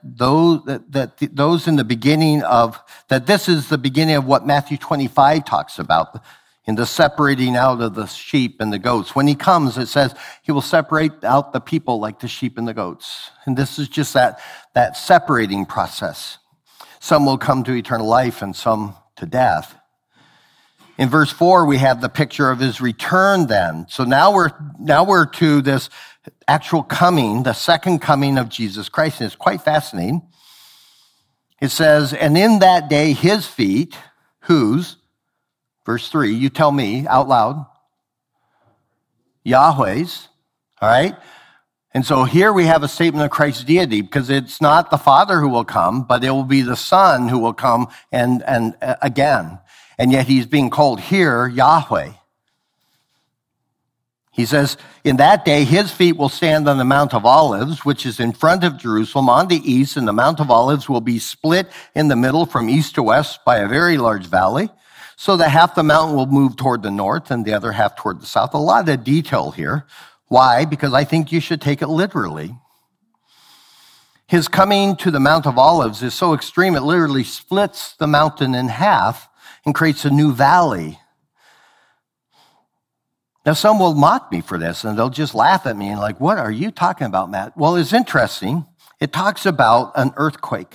those in the beginning of, that this is the beginning of what Matthew 25 talks about, in the separating out of the sheep and the goats. When he comes, it says he will separate out the people like the sheep and the goats. And this is just that separating process. Some will come to eternal life and some to death. In verse 4, we have the picture of his return then. So now we're to this actual coming, the second coming of Jesus Christ. And it's quite fascinating. It says, and in that day his feet, whose? Verse 3, you tell me out loud. Yahweh's, all right? And so here we have a statement of Christ's deity, because it's not the Father who will come, but it will be the Son who will come and again. And yet he's being called here Yahweh. He says, in that day, his feet will stand on the Mount of Olives, which is in front of Jerusalem on the east, and the Mount of Olives will be split in the middle from east to west by a very large valley, so that half the mountain will move toward the north and the other half toward the south. A lot of detail here. Why? Because I think you should take it literally. His coming to the Mount of Olives is so extreme, it literally splits the mountain in half and creates a new valley. Now, some will mock me for this, and they'll just laugh at me and like, what are you talking about, Matt? Well, it's interesting. It talks about an earthquake.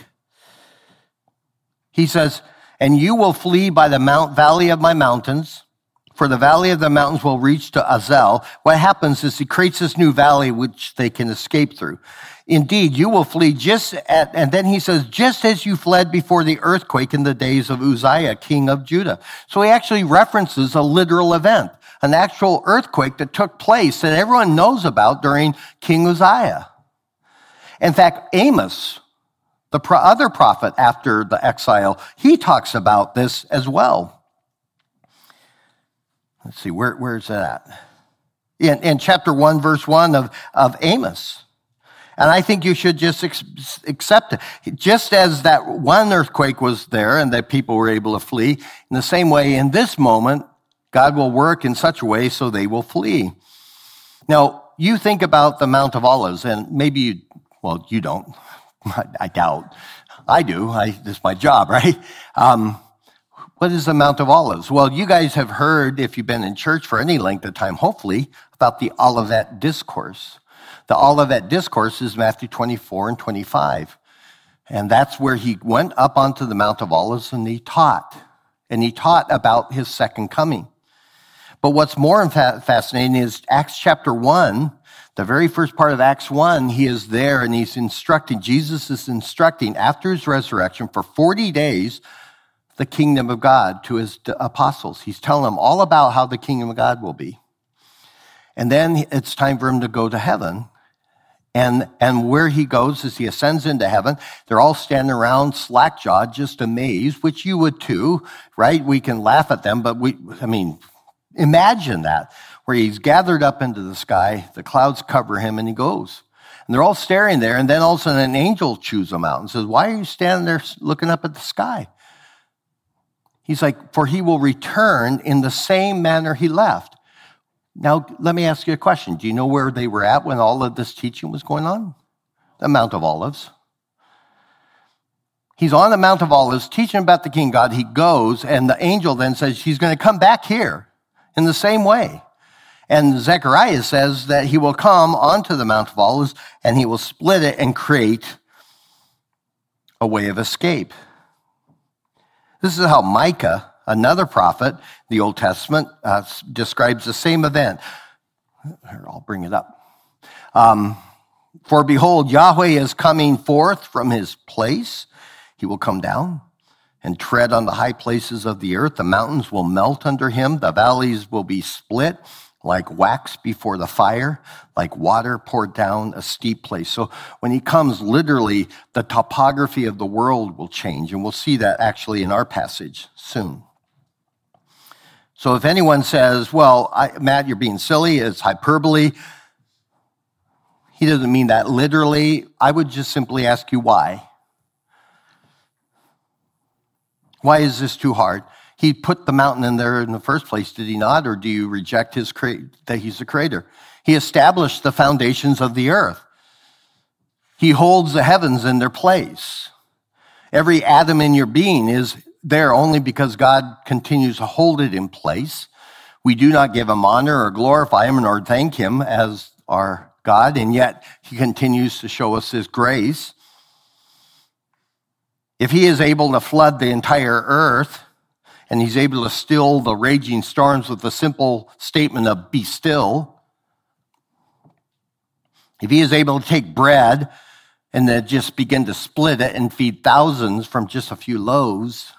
He says, and you will flee by the valley of my mountains, for the valley of the mountains will reach to Azel. What happens is he creates this new valley which they can escape through. Indeed, you will flee and then he says, just as you fled before the earthquake in the days of Uzziah, king of Judah. So he actually references a literal event, an actual earthquake that took place that everyone knows about during King Uzziah. In fact, Amos, the other prophet after the exile, he talks about this as well. Let's see, where is that at? In chapter 1, verse 1 of Amos. And I think you should just accept it. Just as that one earthquake was there and that people were able to flee, in the same way, in this moment, God will work in such a way so they will flee. Now, you think about the Mount of Olives, and maybe you don't. I doubt. I do. This is my job, right? What is the Mount of Olives? Well, you guys have heard, if you've been in church for any length of time, hopefully, about the Olivet Discourse. The Olivet Discourse is Matthew 24 and 25. And that's where he went up onto the Mount of Olives and he taught. And he taught about his second coming. But what's more fascinating is Acts chapter 1, the very first part of Acts 1, he is there and he's instructing, Jesus is instructing after his resurrection for 40 days, the kingdom of God to his apostles. He's telling them all about how the kingdom of God will be. And then it's time for him to go to heaven. And where he goes is he ascends into heaven. They're all standing around slack-jawed, just amazed, which you would too, right? We can laugh at them, but imagine that, where he's gathered up into the sky, the clouds cover him, and he goes. And they're all staring there, and then all of a sudden an angel chews them out and says, why are you standing there looking up at the sky? He's like, for he will return in the same manner he left. Now, let me ask you a question. Do you know where they were at when all of this teaching was going on? The Mount of Olives. He's on the Mount of Olives teaching about the King God. He goes, and the angel then says, he's going to come back here in the same way. And Zechariah says that he will come onto the Mount of Olives, and he will split it and create a way of escape. This is how Micah, another prophet, the Old Testament, describes the same event. Here, I'll bring it up. For behold, Yahweh is coming forth from his place. He will come down and tread on the high places of the earth. The mountains will melt under him. The valleys will be split like wax before the fire, like water poured down a steep place. So when he comes, literally, the topography of the world will change. And we'll see that actually in our passage soon. So if anyone says, well, Matt, you're being silly, it's hyperbole, he doesn't mean that literally. I would just simply ask you why. Why is this too hard? He put the mountain in there in the first place, did he not? Or do you reject that he's the creator? He established the foundations of the earth. He holds the heavens in their place. Every atom in your being is there only because God continues to hold it in place. We do not give him honor or glorify him or thank him as our God, and yet he continues to show us his grace. If he is able to flood the entire earth, and he's able to still the raging storms with the simple statement of be still, if he is able to take bread and then just begin to split it and feed thousands from just a few loaves,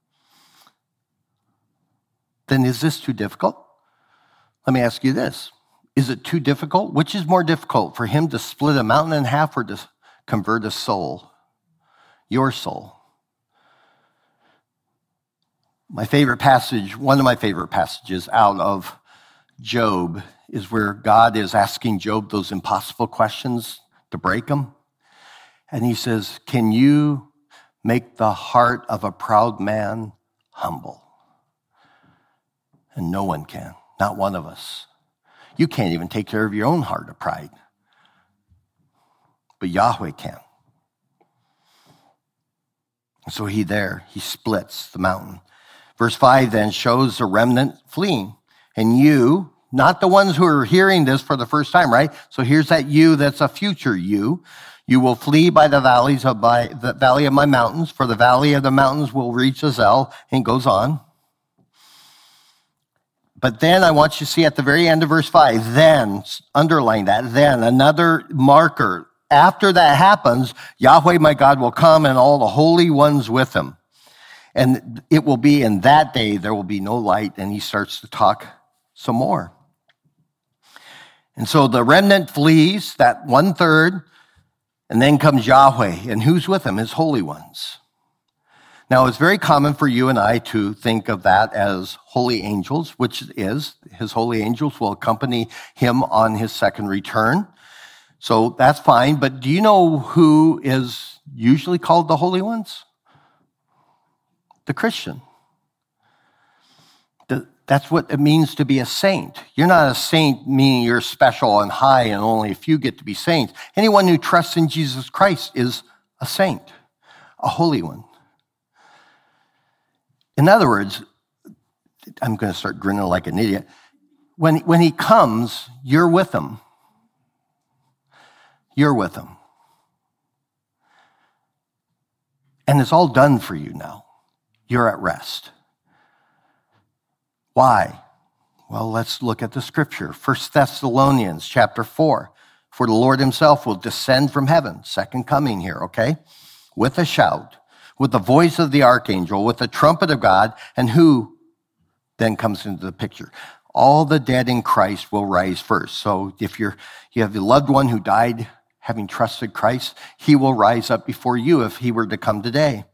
then is this too difficult? Let me ask you this. Is it too difficult? Which is more difficult, for him to split a mountain in half or to convert a soul? Your soul. My favorite passage, one of my favorite passages out of Job is where God is asking Job those impossible questions to break him. And he says, can you make the heart of a proud man humble? And no one can, not one of us. You can't even take care of your own heart of pride. But Yahweh can. So he splits the mountain. Verse 5 then shows the remnant fleeing. And you, not the ones who are hearing this for the first time, right? So here's that you that's a future you. You will flee by the valley of my mountains, for the valley of the mountains will reach Azel, and it goes on. But then I want you to see at the very end of verse 5, then, underline that, then, another marker, after that happens, Yahweh my God will come and all the holy ones with him. And it will be in that day, there will be no light. And he starts to talk some more. And so the remnant flees, that 1/3, and then comes Yahweh. And who's with him? His holy ones. Now, it's very common for you and I to think of that as holy angels, which is his holy angels will accompany him on his second return. So that's fine. But do you know who is usually called the holy ones? The Christian. That's what it means to be a saint. You're not a saint meaning you're special and high and only a few get to be saints. Anyone who trusts in Jesus Christ is a saint, a holy one. In other words, I'm going to start grinning like an idiot. When he comes, you're with him. You're with him. And it's all done for you now. You're at rest. Why? Well, let's look at the scripture. 1 Thessalonians chapter 4. For the Lord himself will descend from heaven, second coming here, okay? With a shout, with the voice of the archangel, with the trumpet of God, and who then comes into the picture? All the dead in Christ will rise first. So if you have a loved one who died having trusted Christ, he will rise up before you if he were to come today.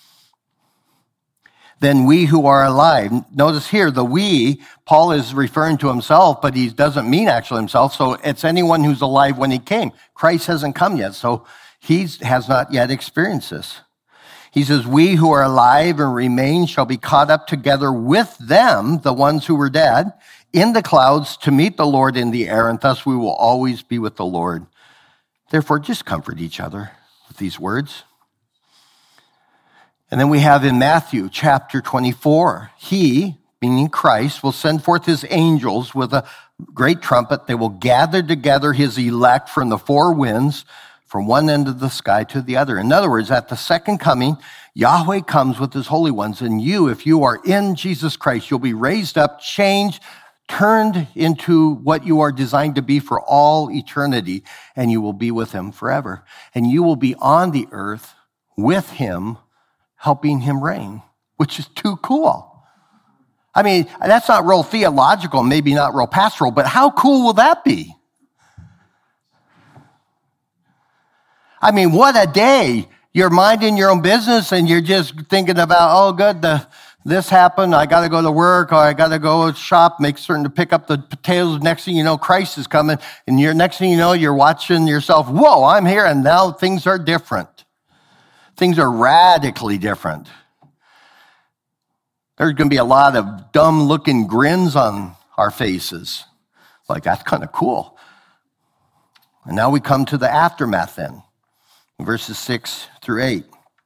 Then we who are alive, notice here, the we, Paul is referring to himself, but he doesn't mean actually himself. So it's anyone who's alive when he came. Christ hasn't come yet, so he has not yet experienced this. He says, we who are alive and remain shall be caught up together with them, the ones who were dead, in the clouds to meet the Lord in the air, and thus we will always be with the Lord. Therefore, just comfort each other with these words. And then we have in Matthew chapter 24, he, meaning Christ, will send forth his angels with a great trumpet. They will gather together his elect from the four winds, from one end of the sky to the other. In other words, at the second coming, Yahweh comes with his holy ones. And you, if you are in Jesus Christ, you'll be raised up, changed, turned into what you are designed to be for all eternity, and you will be with him forever. And you will be on the earth with him, helping him reign, which is too cool. I mean, that's not real theological, maybe not real pastoral, but how cool will that be? I mean, what a day. You're minding your own business and you're just thinking about, oh, good, this happened. I got to go to work, or I got to go shop, make certain to pick up the potatoes. Next thing you know, Christ is coming. And next thing you know, you're watching yourself, whoa, I'm here. And now things are different. Things are radically different. There's going to be a lot of dumb-looking grins on our faces. Like, that's kind of cool. And now we come to the aftermath then, verses 6 through 8.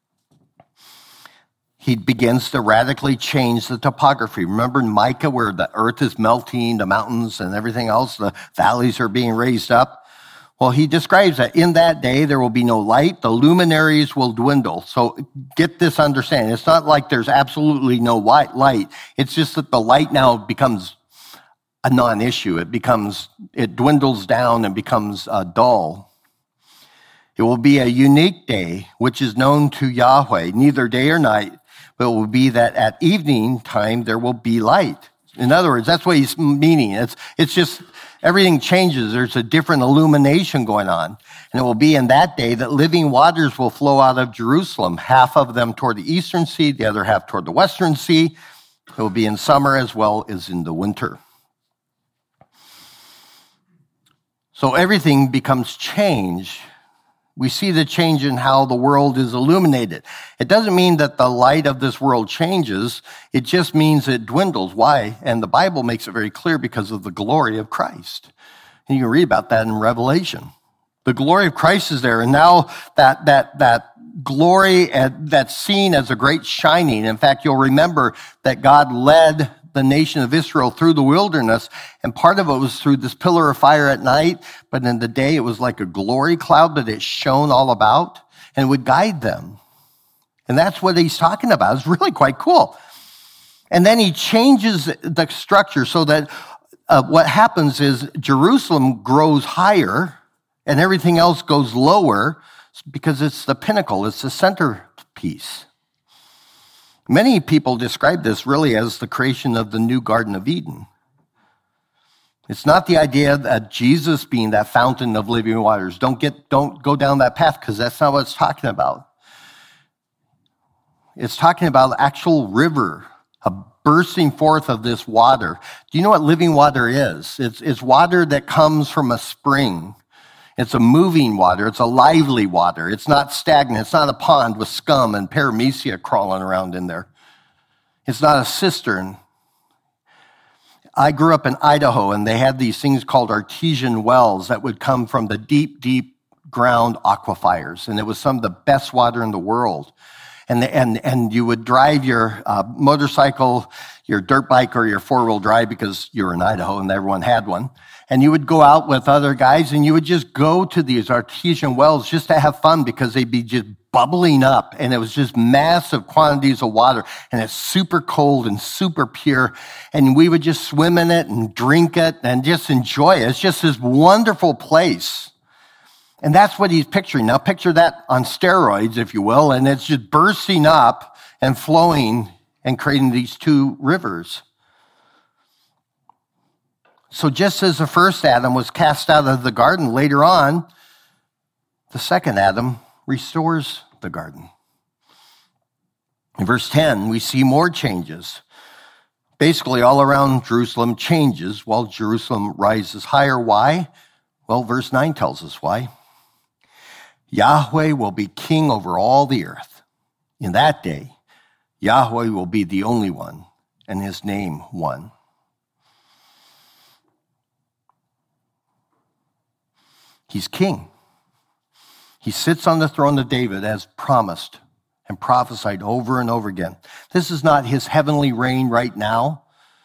He begins to radically change the topography. Remember in Micah where the earth is melting, the mountains and everything else, the valleys are being raised up? Well, he describes that in that day, there will be no light. The luminaries will dwindle. So get this understanding. It's not like there's absolutely no light. It's just that the light now becomes a non-issue. It dwindles down and becomes dull. It will be a unique day, which is known to Yahweh, neither day or night, but it will be that at evening time, there will be light. In other words, that's what he's meaning. It's just everything changes. There's a different illumination going on. And it will be in that day that living waters will flow out of Jerusalem, half of them toward the eastern sea, the other half toward the western sea. It will be in summer as well as in the winter. So everything becomes change. We see the change in how the world is illuminated. It doesn't mean that the light of this world changes. It just means it dwindles. Why? And the Bible makes it very clear because of the glory of Christ. And you can read about that in Revelation. The glory of Christ is there. And now that glory that's seen as a great shining. In fact, you'll remember that God led the nation of Israel through the wilderness, and part of it was through this pillar of fire at night, but in the day it was like a glory cloud that it shone all about and would guide them. And that's what he's talking about. It's really quite cool. And then he changes the structure so that what happens is Jerusalem grows higher and everything else goes lower because it's the pinnacle, it's the centerpiece. Many people describe this really as the creation of the new Garden of Eden. It's not the idea that Jesus being that fountain of living waters. Don't go down that path, because that's not what it's talking about. It's talking about the actual river, a bursting forth of this water. Do you know what living water is? It's water that comes from a spring. It's a moving water. It's a lively water. It's not stagnant. It's not a pond with scum and paramecia crawling around in there. It's not a cistern. I grew up in Idaho, and they had these things called artesian wells that would come from the deep, deep ground aquifers, and it was some of the best water in the world. And you would drive your motorcycle, your dirt bike, or your four-wheel drive, because you were in Idaho and everyone had one. And you would go out with other guys, and you would just go to these artesian wells just to have fun, because they'd be just bubbling up, and it was just massive quantities of water, and it's super cold and super pure, and we would just swim in it and drink it and just enjoy it. It's just this wonderful place. And that's what he's picturing. Now picture that on steroids, if you will, and it's just bursting up and flowing and creating these two rivers. So just as the first Adam was cast out of the garden, later on, the second Adam restores the garden. In verse 10, we see more changes. Basically, all around Jerusalem changes while Jerusalem rises higher. Why? Well, verse 9 tells us why. Yahweh will be king over all the earth. In that day, Yahweh will be the only one, and his name one. He's king. He sits on the throne of David as promised and prophesied over and over again. This is not his heavenly reign right now.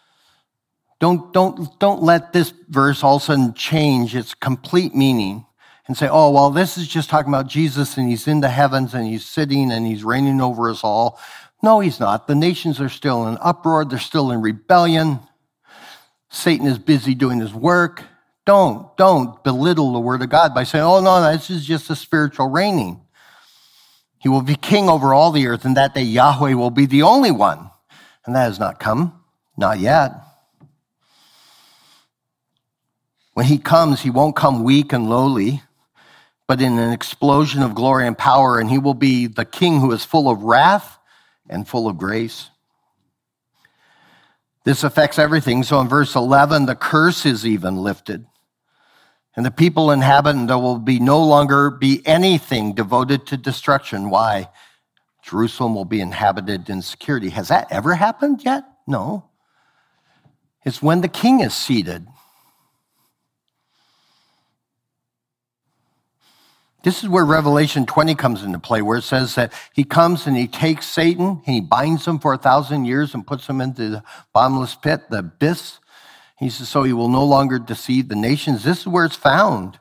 Don't let this verse all of a sudden change its complete meaning and say, oh, well, this is just talking about Jesus and he's in the heavens and he's sitting and he's reigning over us all. No, he's not. The nations are still in uproar. They're still in rebellion. Satan is busy doing his work. Don't belittle the word of God by saying, oh, no, this is just a spiritual reigning. He will be king over all the earth, and that day Yahweh will be the only one. And that has not come, not yet. When he comes, he won't come weak and lowly, but in an explosion of glory and power, and he will be the king who is full of wrath and full of grace. This affects everything. So in verse 11, the curse is even lifted. And the people inhabit, and there will be no longer be anything devoted to destruction. Why? Jerusalem will be inhabited in security. Has that ever happened yet? No. It's when the king is seated. This is where Revelation 20 comes into play, where it says that he comes and he takes Satan, and he binds him for 1,000 years and puts him into the bottomless pit, the abyss. He says, so he will no longer deceive the nations. This is where it's found.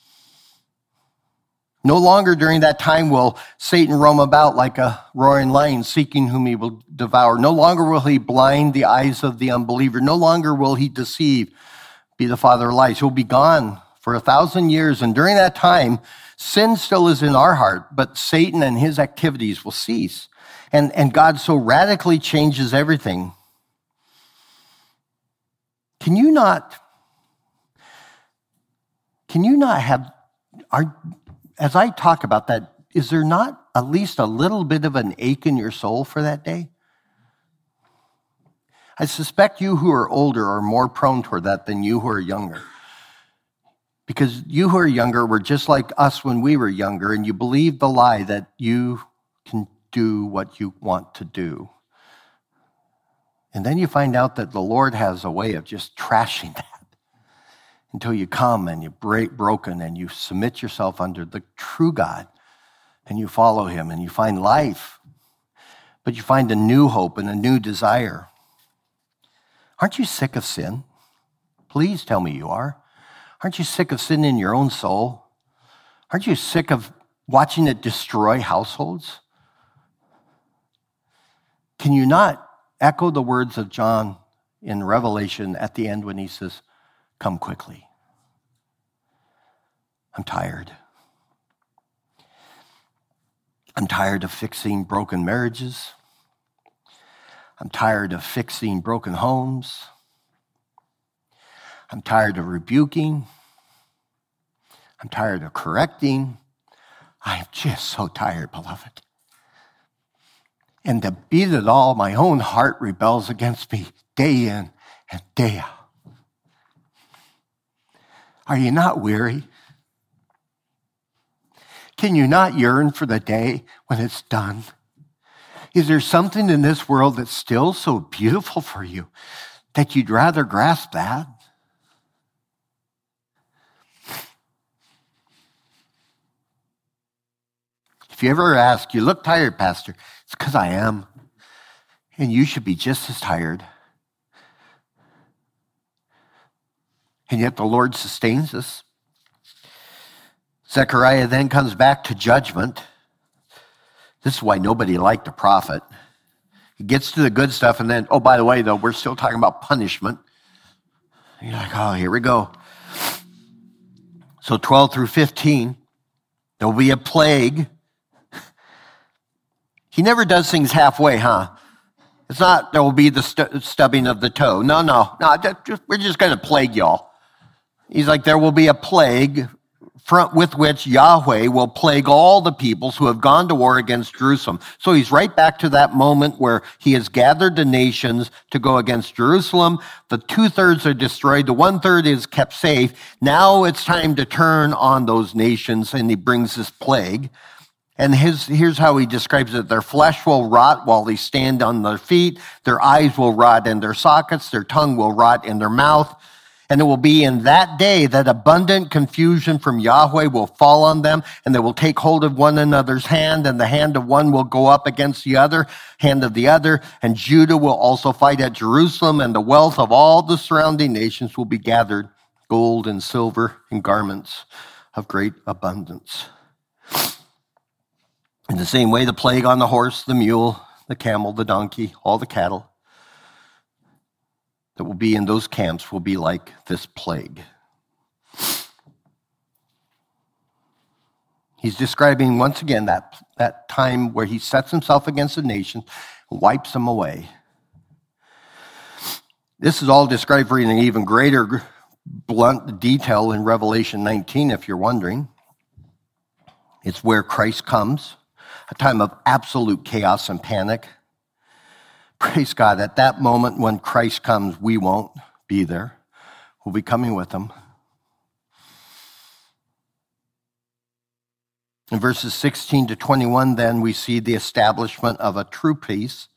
No longer during that time will Satan roam about like a roaring lion, seeking whom he will devour. No longer will he blind the eyes of the unbeliever. No longer will he deceive, be the father of lies. He'll be gone for 1,000 years. And during that time, sin still is in our heart, but Satan and his activities will cease. And God so radically changes everything. Can you not have, as I talk about that, is there not at least a little bit of an ache in your soul for that day? I suspect you who are older are more prone toward that than you who are younger. Because you who are younger were just like us when we were younger, and you believe the lie that you can do what you want to do. And then you find out that the Lord has a way of just trashing that until you come and you break broken and you submit yourself under the true God and you follow him and you find life, but you find a new hope and a new desire. Aren't you sick of sin? Please tell me you are. Aren't you sick of sin in your own soul? Aren't you sick of watching it destroy households? Can you not echo the words of John in Revelation at the end when he says, come quickly? I'm tired. I'm tired of fixing broken marriages. I'm tired of fixing broken homes. I'm tired of rebuking. I'm tired of correcting. I am just so tired, beloved. And to beat it all, my own heart rebels against me day in and day out. Are you not weary? Can you not yearn for the day when it's done? Is there something in this world that's still so beautiful for you that you'd rather grasp that? If you ever ask, you look tired, Pastor, it's because I am. And you should be just as tired. And yet the Lord sustains us. Zechariah then comes back to judgment. This is why nobody liked the prophet. He gets to the good stuff, and then, oh, by the way, though, we're still talking about punishment. You're like, oh, here we go. So 12 through 15, there will be a plague. He never does things halfway, huh? It's not there will be the stubbing of the toe. No. We're just going to plague y'all. He's like, there will be a plague with which Yahweh will plague all the peoples who have gone to war against Jerusalem. So he's right back to that moment where he has gathered the nations to go against Jerusalem. The 2/3 are destroyed. The 1/3 is kept safe. Now it's time to turn on those nations, and he brings this plague. And here's how he describes it. Their flesh will rot while they stand on their feet. Their eyes will rot in their sockets. Their tongue will rot in their mouth. And it will be in that day that abundant confusion from Yahweh will fall on them, and they will take hold of one another's hand, and the hand of one will go up against the other, hand of the other. And Judah will also fight at Jerusalem, and the wealth of all the surrounding nations will be gathered, gold and silver and garments of great abundance. In the same way, the plague on the horse, the mule, the camel, the donkey, all the cattle that will be in those camps will be like this plague. He's describing once again that time where he sets himself against the nation and wipes them away. This is all described in an even greater blunt detail in Revelation 19, if you're wondering. It's where Christ comes. A time of absolute chaos and panic. Praise God, at that moment when Christ comes, we won't be there. We'll be coming with him. In verses 16 to 21, then, we see the establishment of a true peace.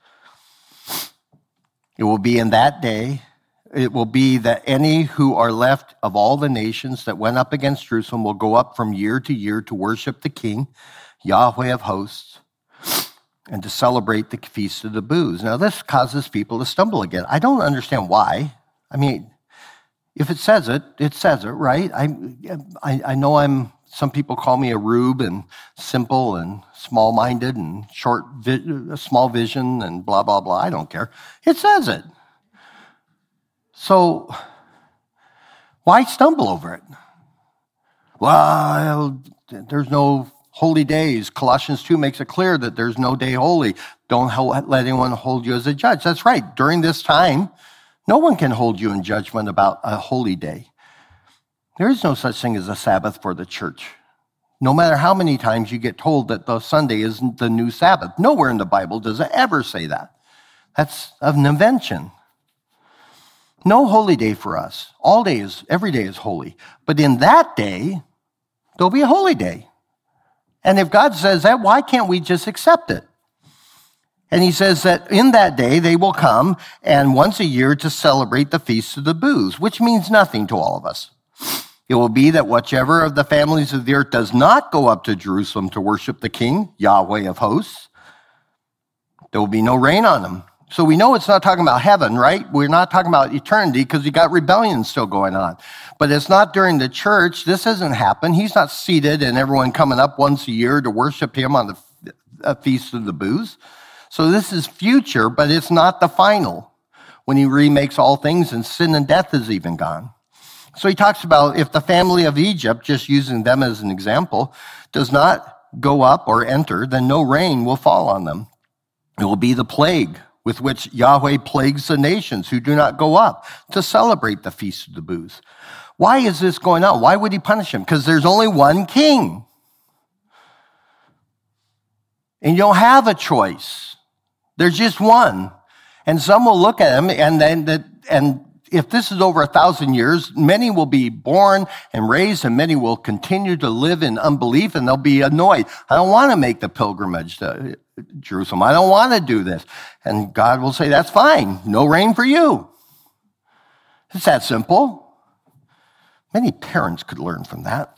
It will be in that day. It will be that any who are left of all the nations that went up against Jerusalem will go up from year to year to worship the King, Yahweh of hosts, and to celebrate the Feast of the Booths. Now, this causes people to stumble again. I don't understand why. I mean, if it says it right? I know some people call me a rube and simple and small-minded and small vision and blah, blah, blah. I don't care. It says it. So, why stumble over it? Well, there's no holy days. Colossians 2 makes it clear that there's no day holy. Don't let anyone hold you as a judge. That's right. During this time, no one can hold you in judgment about a holy day. There is no such thing as a Sabbath for the church. No matter how many times you get told that the Sunday isn't the new Sabbath. Nowhere in the Bible does it ever say that. That's an invention. No holy day for us. Every day is holy. But in that day, there'll be a holy day. And if God says that, why can't we just accept it? And he says that in that day they will come and once a year to celebrate the Feast of the Booths, which means nothing to all of us. It will be that whichever of the families of the earth does not go up to Jerusalem to worship the King, Yahweh of hosts, there will be no rain on them. So we know it's not talking about heaven, right? We're not talking about eternity because you got rebellion still going on. But it's not during the church. This hasn't happened. He's not seated and everyone coming up once a year to worship him on the Feast of the Booths. So this is future, but it's not the final when he remakes all things and sin and death is even gone. So he talks about if the family of Egypt, just using them as an example, does not go up or enter, then no rain will fall on them. It will be the plague with which Yahweh plagues the nations who do not go up to celebrate the Feast of the Booths. Why is this going on? Why would he punish him? Because there's only one king. And you don't have a choice. There's just one. And some will look at him, and if this is over 1,000 years, many will be born and raised, and many will continue to live in unbelief, and they'll be annoyed. I don't want to make the pilgrimage to Jerusalem. I don't want to do this. And God will say, that's fine. No rain for you. It's that simple. Many parents could learn from that.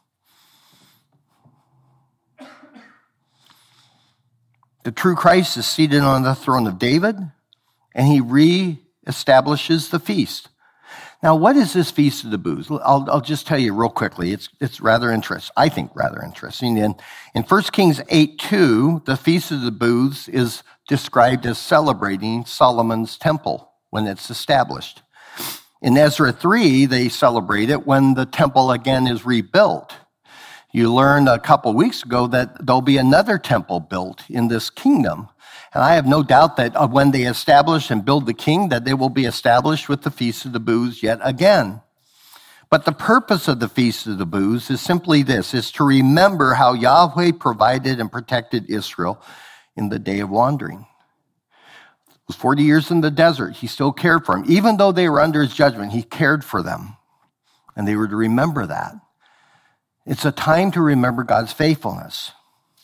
The true Christ is seated on the throne of David, and he reestablishes the feast. Now, what is this Feast of the Booths? I'll just tell you real quickly. It's rather interesting. I think rather interesting. In 1 Kings 8:2, the Feast of the Booths is described as celebrating Solomon's temple when it's established. In Ezra 3, they celebrate it when the temple again is rebuilt. You learned a couple weeks ago that there'll be another temple built in this kingdom. And I have no doubt that when they establish and build the king, that they will be established with the Feast of the Booths yet again. But the purpose of the Feast of the Booths is simply this, is to remember how Yahweh provided and protected Israel in the day of wandering. It was 40 years in the desert. He still cared for them. Even though they were under his judgment, he cared for them. And they were to remember that. It's a time to remember God's faithfulness.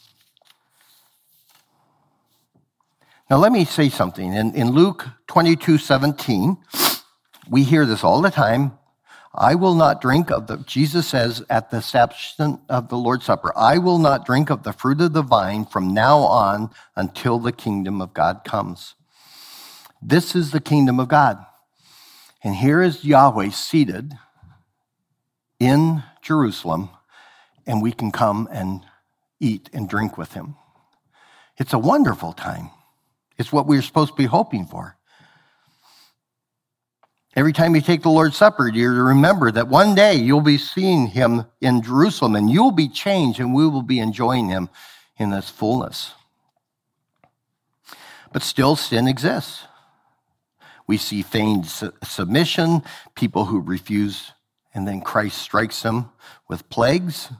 Now, let me say something. In Luke 22:17, we hear this all the time. I will not drink of the, Jesus says at the establishment of the Lord's Supper, I will not drink of the fruit of the vine from now on until the kingdom of God comes. This is the kingdom of God. And here is Yahweh seated in Jerusalem, and we can come and eat and drink with him. It's a wonderful time. It's what we're supposed to be hoping for. Every time you take the Lord's Supper, you're to remember that one day you'll be seeing him in Jerusalem, and you'll be changed, and we will be enjoying him in his fullness. But still, sin exists. We see feigned submission, people who refuse, and then Christ strikes them with plagues.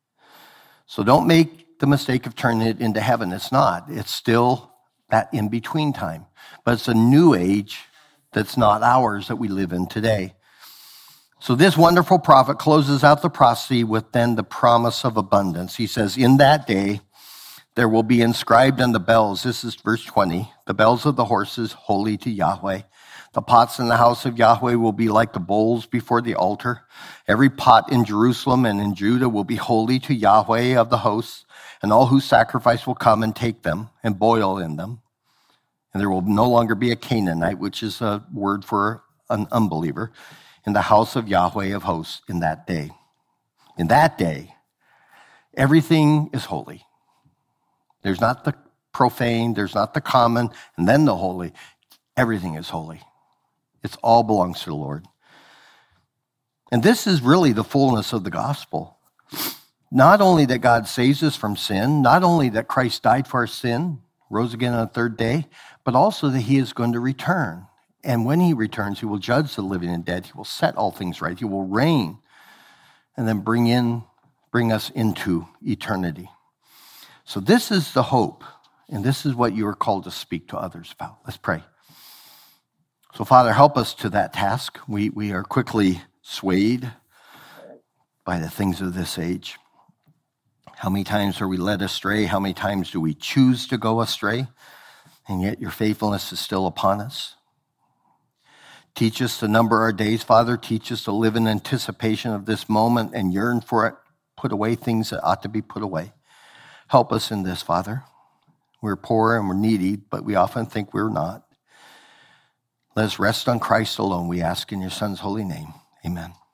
So don't make the mistake of turning it into heaven. It's not. It's still that in-between time. But it's a new age that's not ours that we live in today. So this wonderful prophet closes out the prophecy with then the promise of abundance. He says, in that day, there will be inscribed on the bells, this is verse 20, the bells of the horses, holy to Yahweh. The pots in the house of Yahweh will be like the bowls before the altar. Every pot in Jerusalem and in Judah will be holy to Yahweh of the hosts, and all who sacrifice will come and take them and boil in them. And there will no longer be a Canaanite, which is a word for an unbeliever, in the house of Yahweh of hosts in that day. In that day, everything is holy. There's not the profane, there's not the common, and then the holy. Everything is holy. It all belongs to the Lord. And this is really the fullness of the gospel. Not only that God saves us from sin, not only that Christ died for our sin, rose again on the third day, but also that he is going to return. And when he returns, he will judge the living and dead. He will set all things right. He will reign and then bring us into eternity. So this is the hope, and this is what you are called to speak to others about. Let's pray. So, Father, help us to that task. We are quickly swayed by the things of this age. How many times are we led astray? How many times do we choose to go astray? And yet your faithfulness is still upon us. Teach us to number our days, Father. Teach us to live in anticipation of this moment and yearn for it. Put away things that ought to be put away. Help us in this, Father. We're poor and we're needy, but we often think we're not. Let us rest on Christ alone, we ask in your Son's holy name. Amen.